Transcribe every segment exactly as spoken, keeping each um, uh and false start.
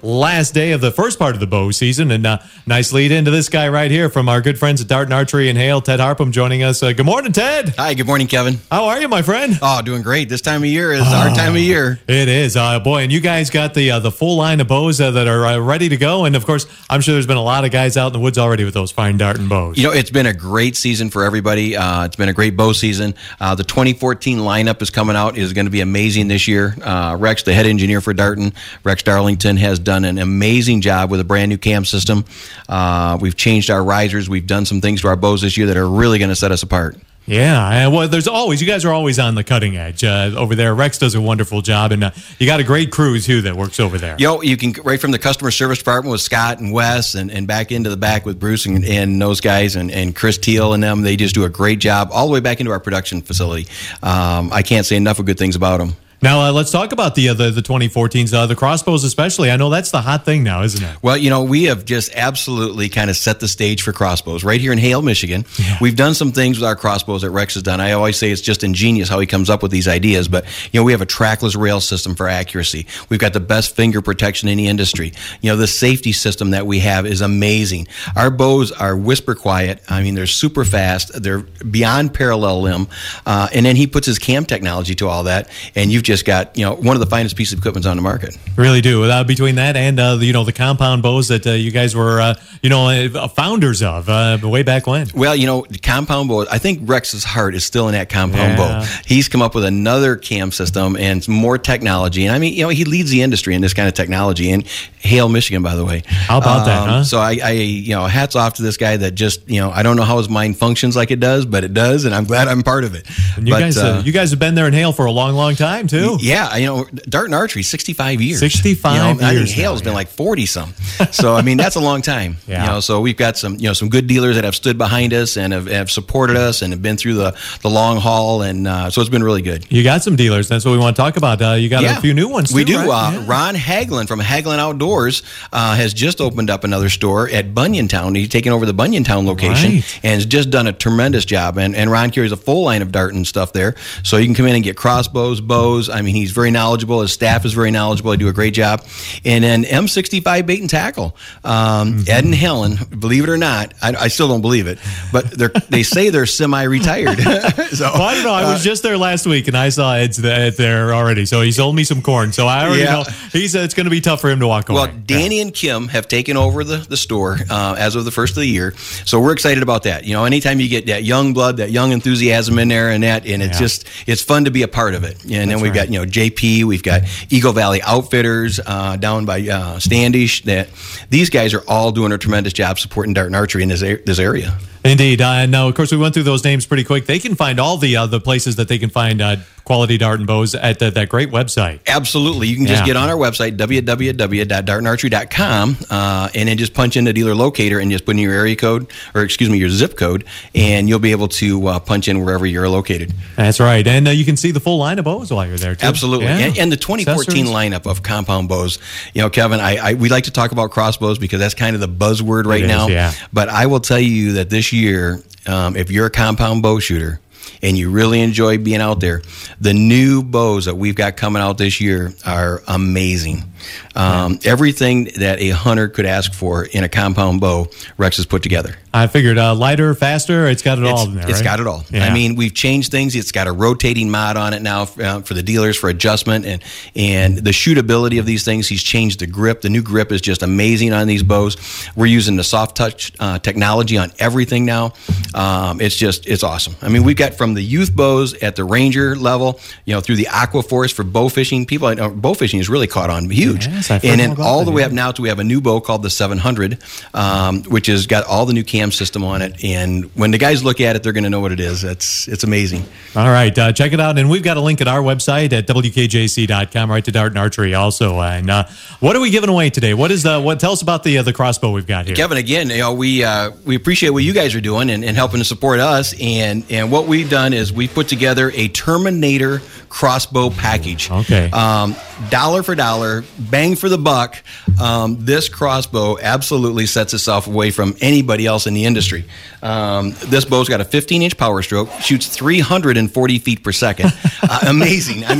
last day of the first part of the bow season. And uh, nice lead into this guy right here from our good friends at Dart and Archery in Hale, Ted Harpham joining us. Uh, good morning, Ted. Hi, good morning, Kevin. How are you, my friend? Oh, doing great. This time of year is oh, our time of year. It is. Uh, boy, and you guys got the uh, the full line of bows uh, that are uh, ready to go. And, of course, I'm sure there's been a lot of guys out in the woods already with those fine darting bows. You know, it's been a great season for everybody. Uh, it's been a great bow season. Uh, the twenty fourteen lineup is coming out. It is going to be amazing this year. Uh, Rex, the head engineer for Darton, Rex Darlington, has done an amazing job with a brand new cam system. Uh, we've changed our risers. We've done some things to our bows this year that are really going to set us apart. Yeah, well, there's always, you guys are always on the cutting edge uh, over there. Rex does a wonderful job, and uh, you got a great crew, too, that works over there. You know, you can, right from the customer service department with Scott and Wes, and, and back into the back with Bruce and, and those guys, and, and Chris Teal and them. They just do a great job all the way back into our production facility. Um, I can't say enough of good things about them. Now, uh, let's talk about the uh, the, the twenty fourteens, uh, the crossbows especially. I know that's the hot thing now, isn't it? Well, you know, we have just absolutely kind of set the stage for crossbows right here in Hale, Michigan. Yeah. We've done some things with our crossbows that Rex has done. I always say it's just ingenious how he comes up with these ideas, but, you know, we have a trackless rail system for accuracy. We've got the best finger protection in the industry. You know, the safety system that we have is amazing. Our bows are whisper quiet. I mean, they're super fast. They're beyond parallel limb. Uh, and then he puts his cam technology to all that, and you've just got, you know, one of the finest pieces of equipment on the market. Really do. Uh, between that and, uh, the, you know, the compound bows that uh, you guys were, uh, you know, uh, founders of uh, way back when. Well, you know, the compound bow, I think Rex's heart is still in that compound yeah. bow. He's come up with another cam system and more technology. And I mean, you know, he leads the industry in this kind of technology in Hale, Michigan, by the way. How about um, that, huh? So I, I, you know, hats off to this guy that just, you know, I don't know how his mind functions like it does, but it does, and I'm glad I'm part of it. And you but, guys, uh, uh, you guys have been there in Hale for a long, long time, too. Yeah, you know, Dart and Archery, sixty-five years. sixty-five you know, years. I think Hale's now, been yeah. like forty-some. So, I mean, that's a long time. Yeah. You know, so we've got some, you know, some good dealers that have stood behind us and have, have supported us and have been through the, the long haul, and uh, so it's been really good. You got some dealers. That's what we want to talk about. Uh, you got yeah. a few new ones, too, We do. right? Uh, yeah. Ron Haglin from Haglin Outdoors uh, has just opened up another store at Bunyantown. He's taken over the Bunyantown location right. and has just done a tremendous job. And, and Ron carries a full line of dart and stuff there. So you can come in and get crossbows, bows. I mean, he's very knowledgeable. His staff is very knowledgeable. They do a great job. And then M sixty-five Bait and Tackle. Um, mm-hmm. Ed and Helen, believe it or not, I, I still don't believe it, but they're, they say they're semi-retired. so, well, I don't know. I was uh, just there last week, and I saw Ed's there already. So he sold me some corn. So I already yeah. know. He said it's going to be tough for him to walk away. Well, Danny yeah. and Kim have taken over the, the store uh, as of the first of the year. So we're excited about that. You know, anytime you get that young blood, that young enthusiasm in there and that, and it's yeah. just, it's fun to be a part of it. And That's then we've right. got, you know, J P, we've got Eagle Valley Outfitters uh, down by uh, Standish. That these guys are all doing a tremendous job supporting Dart and Archery in this, this area. Indeed. Uh, and now, of course, we went through those names pretty quick. They can find all the uh, the places that they can find uh, quality dart and bows at the, that great website. Absolutely. You can just yeah. get on our website, w w w dot dart and archery dot com, uh, and then just punch in the dealer locator and just put in your area code, or excuse me, your zip code, and you'll be able to uh, punch in wherever you're located. That's right. And uh, you can see the full line of bows while you're there, too. Absolutely. Yeah. And, and the twenty fourteen Accessories. lineup of compound bows. You know, Kevin, I, I we like to talk about crossbows because that's kind of the buzzword right it now. Is, yeah. But I will tell you that this year, um, if you're a compound bow shooter, and you really enjoy being out there, the new bows that we've got coming out this year are amazing. Um, yeah. Everything that a hunter could ask for in a compound bow, Rex has put together. I figured uh, lighter, faster, it's got it it's, all in there, It's right? got it all. Yeah. I mean, we've changed things. It's got a rotating mod on it now uh, for the dealers for adjustment and, and the shootability of these things. He's changed the grip. The new grip is just amazing on these bows. We're using the soft touch uh, technology on everything now. Um, it's just, it's awesome. I mean, we've got from the youth bows at the Ranger level, you know, through the Aqua Force for bow fishing. People, uh, bow fishing has really caught on huge. Yes, and then all the way up now to we have a new bow called the seven hundred, um, which has got all the new cam system on it. And when the guys look at it, they're going to know what it is. It's it's amazing. All right, uh, check it out. And we've got a link at our website at w k j c dot com, right to Dart and Archery also. And uh, what are we giving away today? What is the what? Tell us about the uh, the crossbow we've got here, Kevin. Again, you know, we uh, we appreciate what you guys are doing and, and helping to support us. And and what we've done is we put together a Terminator crossbow package. Okay. Um, dollar for dollar, bang for the buck. Um, this crossbow absolutely sets itself away from anybody else in the industry. Um, this bow's got a fifteen inch power stroke, shoots three hundred forty feet per second. Uh, amazing. I mean,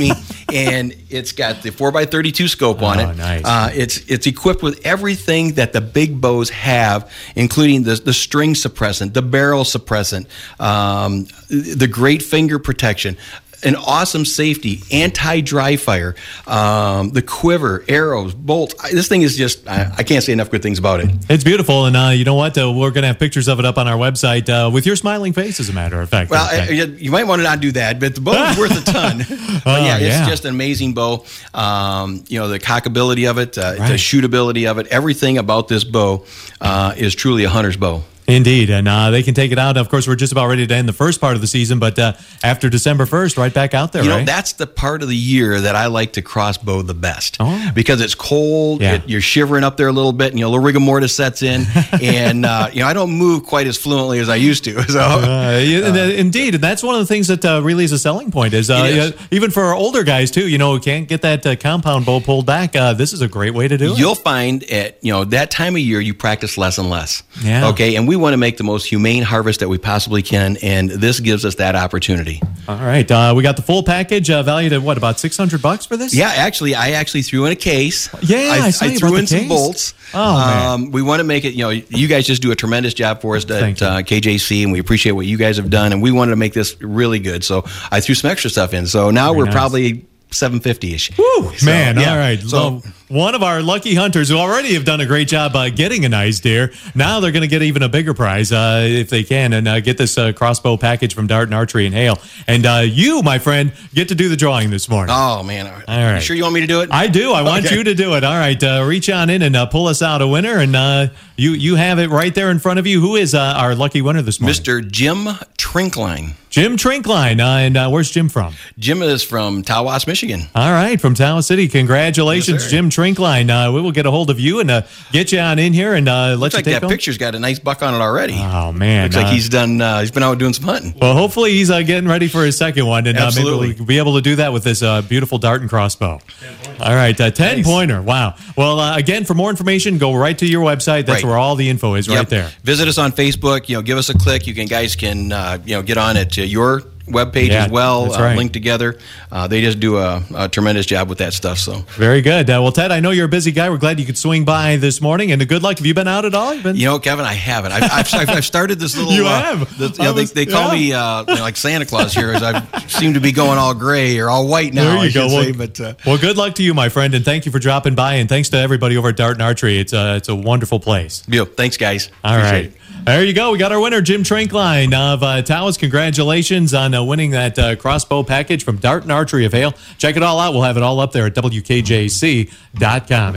and it's got the four by thirty-two scope on Oh, it. nice. Uh, it's it's equipped with everything that the big bows have, including the the string suppressant, the barrel suppressant, um, the great finger protection. An awesome safety, anti-dry fire, um, the quiver, arrows, bolts. I, this thing is just, I, I can't say enough good things about it. It's beautiful, and uh, you know what? Uh, we're going to have pictures of it up on our website uh, with your smiling face, as a matter of fact. Well, okay. I, you might want to not do that, but the bow is worth a ton. But Oh, yeah, it's yeah. just an amazing bow. Um, you know, the cockability of it, uh, Right. the shootability of it, everything about this bow uh, is truly a hunter's bow. Indeed, and uh, they can take it out. Of course, we're just about ready to end the first part of the season, but uh, after December first, right back out there, You know, right? that's the part of the year that I like to crossbow the best. Oh. Because it's cold, Yeah. it, you're shivering up there a little bit, and you know, a little rigor mortis sets in, and uh, you know, I don't move quite as fluently as I used to. So, Uh, yeah, and, uh, indeed, and that's one of the things that uh, really is a selling point. Is, uh, It is. uh, even for our older guys too, you know, who can't get that uh, compound bow pulled back. Uh, this is a great way to do it. you'll find at you know that time of year you practice less and less. Yeah. Okay, and we want to make the most humane harvest that we possibly can, and this gives us that opportunity. All right, uh, we got the full package uh, valued at what, about six hundred bucks for this? Yeah, actually, I actually threw in a case. Yeah, I saw you threw brought in the some case. bolts. Oh, man. um, we want to make it. You know, you guys just do a tremendous job for us Thank at you. uh, K J C, and we appreciate what you guys have done. And we wanted to make this really good, so I threw some extra stuff in. So now Very we're nice. probably seven fifty ish. Woo, man, yeah. all right. So- So one of our lucky hunters who already have done a great job uh, getting a nice deer, now they're going to get even a bigger prize uh, if they can and uh, get this uh, crossbow package from Dart and Archery and Hale. And uh, you, my friend, get to do the drawing this morning. Oh man! All right. You sure you want me to do it? I do. I want Okay. you to do it. All right. Uh, reach on in and uh, pull us out a winner. And uh, you you have it right there in front of you. Who is uh, our lucky winner this morning? Mister Jim Trinkline. Jim Trinkline. Uh, and uh, where's Jim from? Jim is from Tawas, Michigan. All right, from Tawas City. Congratulations, Yes, sir. Jim Trinkline. Uh, we will get a hold of you and uh, get you on in here and uh, let Looks you like take that home. picture's got a nice buck on it already. Oh man, Looks like uh, he's done. Uh, he's been out doing some hunting. well. Hopefully, he's uh, getting ready for his second one, and uh, maybe Absolutely. we'll be able to do that with this uh, beautiful dart and crossbow. All right, uh, ten Nice. pointer. Wow. Well, uh, again, for more information, go right to your website. That's Right. where all the info is, right Yep. there. Visit us on Facebook. You know, give us a click. You can guys can uh, you know get on it to your webpage Yeah, as well. that's uh, right. Linked together. Uh, they just do a, a tremendous job with that stuff. So Very good. Uh, well, Ted, I know you're a busy guy. We're glad you could swing by this morning, and good luck. Have you been out at all? You've been. you know, Kevin, I haven't. I've, I've, I've I've started this little. You uh, have? the- you I know, they, was- they call yeah. me uh, you know, like Santa Claus here, as I seem to be going all gray or all white now. There you I go. should Well, say, but uh, well, good luck to you, my friend, and thank you for dropping by. And thanks to everybody over at Dart and Archery. It's a it's a wonderful place. yeah, thanks, guys. All Appreciate right. it. There you go. We got our winner, Jim Trinkline of uh, Tawas. Congratulations on uh, winning that uh, crossbow package from Dart and Archery of Hale. Check it all out. We'll have it all up there at W K J C dot com.